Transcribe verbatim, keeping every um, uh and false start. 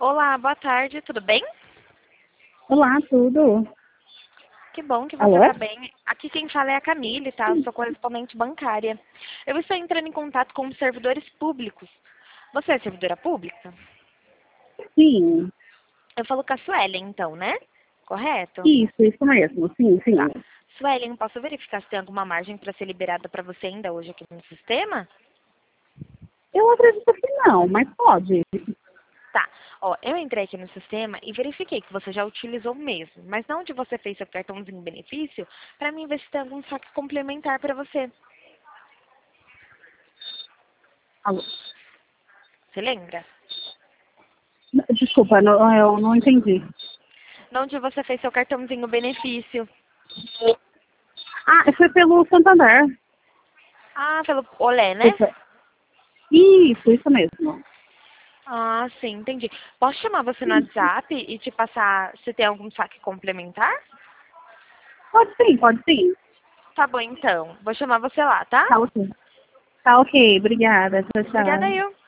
Olá, boa tarde, tudo bem? Olá, tudo? Que bom que você Alô? está bem. Aqui quem fala é a Camille, tá? Eu sou correspondente bancária. Eu estou entrando em contato com os servidores públicos. Você é servidora pública? Sim, Eu falo com a Suelen, então, né? Correto? isso, isso mesmo. Sim, Tá. sim. Suelen, posso verificar se tem alguma margem para ser liberada para você ainda hoje aqui no sistema? Eu acredito que não, mas pode. Tá. Ó, eu entrei aqui no sistema e verifiquei que você já utilizou mesmo, mas não onde você fez seu cartãozinho benefício, para mim ver se tem algum saque complementar para você. Alô? Você lembra? Desculpa, não- eu não entendi. Onde você fez seu cartãozinho benefício. Ah, foi pelo Santander. Ah, pelo Olé, Foi né? pe- Isso, isso mesmo. Ah, sim, entendi. Posso chamar você no WhatsApp e te passar se tem algum saque complementar? Pode sim, pode sim. Tá bom, então. Vou chamar você lá, tá? Tá ok. Tá ok, obrigada. Tchau, Obrigada tchau. eu.